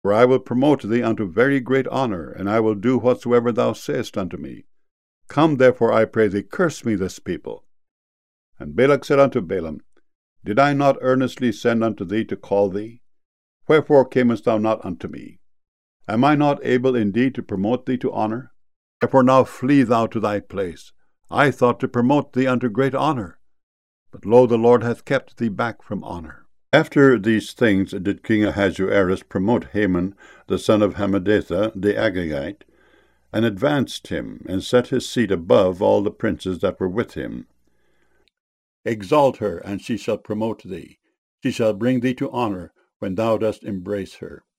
For I will promote thee unto very great honour, and I will do whatsoever thou sayest unto me. Come therefore, I pray thee, curse me this people. And Balak said unto Balaam, Did I not earnestly send unto thee to call thee? Wherefore camest thou not unto me? Am I not able indeed to promote thee to honour? Therefore now flee thou to thy place. I thought to promote thee unto great honour, but lo, the Lord hath kept thee back from honour. After these things did King Ahasuerus promote Haman the son of Hammedatha the Agagite, and advanced him, and set his seat above all the princes that were with him. Exalt her, and she shall promote thee. She shall bring thee to honour when thou dost embrace her.